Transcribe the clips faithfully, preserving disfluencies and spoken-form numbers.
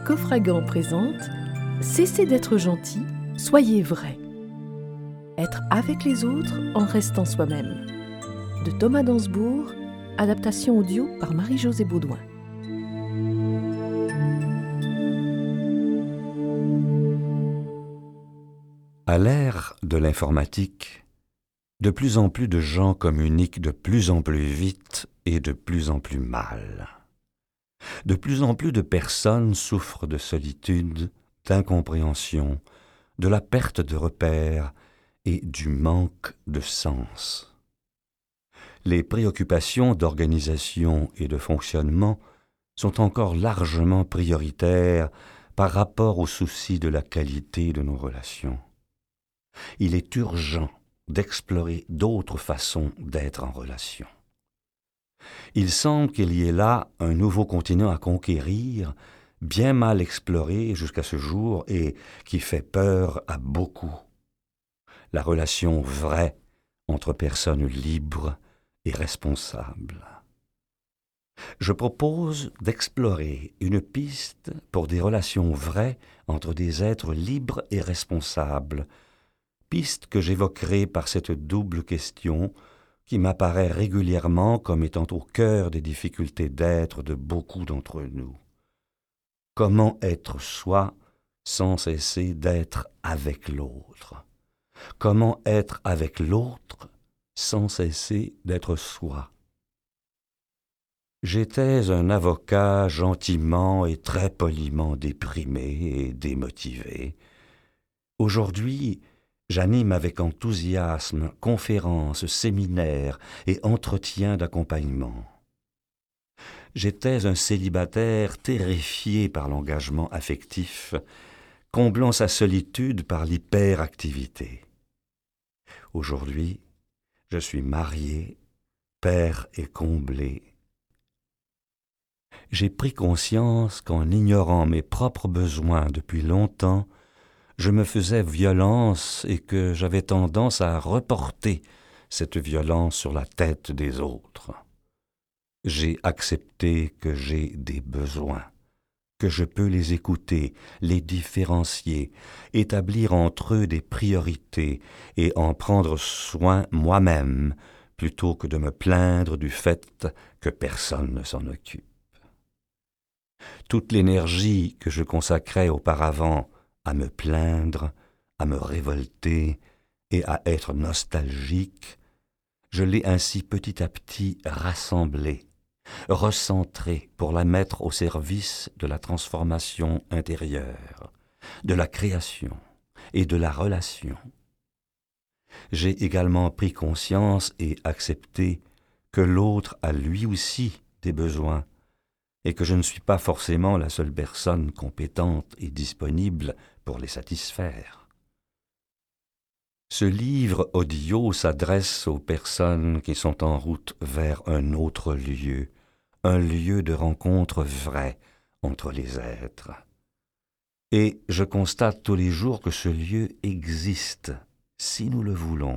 Coffragan présente Cessez d'être gentil, soyez vrai. Être avec les autres en restant soi-même. De Thomas Dansbourg, adaptation audio par Marie-Josée Baudouin. À l'ère de l'informatique, de plus en plus de gens communiquent de plus en plus vite et de plus en plus mal. De plus en plus de personnes souffrent de solitude, d'incompréhension, de la perte de repères et du manque de sens. Les préoccupations d'organisation et de fonctionnement sont encore largement prioritaires par rapport aux soucis de la qualité de nos relations. Il est urgent d'explorer d'autres façons d'être en relation. Il semble qu'il y ait là un nouveau continent à conquérir, bien mal exploré jusqu'à ce jour et qui fait peur à beaucoup. La relation vraie entre personnes libres et responsables. Je propose d'explorer une piste pour des relations vraies entre des êtres libres et responsables, piste que j'évoquerai par cette double question qui m'apparaît régulièrement comme étant au cœur des difficultés d'être de beaucoup d'entre nous. Comment être soi sans cesser d'être avec l'autre? Comment être avec l'autre sans cesser d'être soi? J'étais un avocat gentiment et très poliment déprimé et démotivé. Aujourd'hui, j'anime avec enthousiasme conférences, séminaires et entretiens d'accompagnement. J'étais un célibataire terrifié par l'engagement affectif, comblant sa solitude par l'hyperactivité. Aujourd'hui, je suis marié, père et comblé. J'ai pris conscience qu'en ignorant mes propres besoins depuis longtemps, je me faisais violence et que j'avais tendance à reporter cette violence sur la tête des autres. J'ai accepté que j'ai des besoins, que je peux les écouter, les différencier, établir entre eux des priorités et en prendre soin moi-même plutôt que de me plaindre du fait que personne ne s'en occupe. Toute l'énergie que je consacrais auparavant à me plaindre, à me révolter et à être nostalgique, je l'ai ainsi petit à petit rassemblée, recentrée pour la mettre au service de la transformation intérieure, de la création et de la relation. J'ai également pris conscience et accepté que l'autre a lui aussi des besoins et que je ne suis pas forcément la seule personne compétente et disponible pour les satisfaire. Ce livre audio s'adresse aux personnes qui sont en route vers un autre lieu, un lieu de rencontre vrai entre les êtres. Et je constate tous les jours que ce lieu existe, si nous le voulons.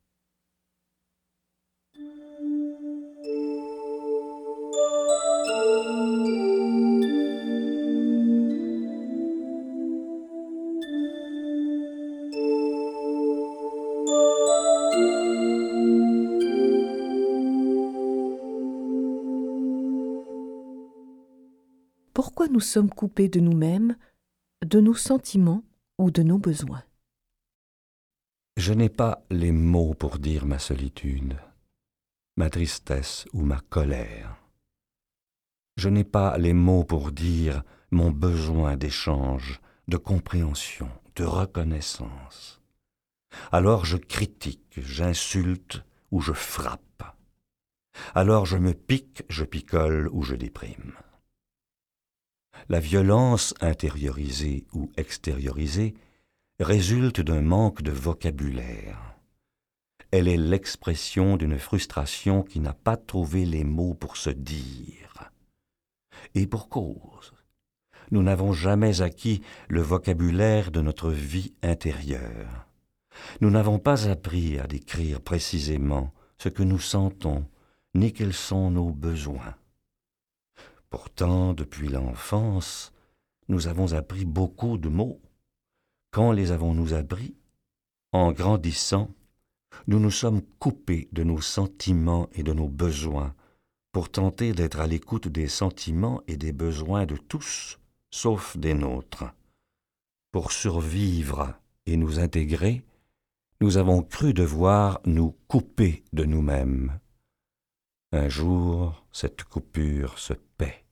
Pourquoi nous sommes coupés de nous-mêmes, de nos sentiments ou de nos besoins? Je n'ai pas les mots pour dire ma solitude, ma tristesse ou ma colère. Je n'ai pas les mots pour dire mon besoin d'échange, de compréhension, de reconnaissance. Alors je critique, j'insulte ou je frappe. Alors je me pique, je picole ou je déprime. La violence intériorisée ou extériorisée résulte d'un manque de vocabulaire. Elle est l'expression d'une frustration qui n'a pas trouvé les mots pour se dire. Et pour cause, nous n'avons jamais acquis le vocabulaire de notre vie intérieure. Nous n'avons pas appris à décrire précisément ce que nous sentons, ni quels sont nos besoins. Pourtant, depuis l'enfance, nous avons appris beaucoup de mots. Quand les avons-nous appris? En grandissant, nous nous sommes coupés de nos sentiments et de nos besoins pour tenter d'être à l'écoute des sentiments et des besoins de tous, sauf des nôtres. Pour survivre et nous intégrer, nous avons cru devoir nous couper de nous-mêmes. Un jour, cette coupure se paie.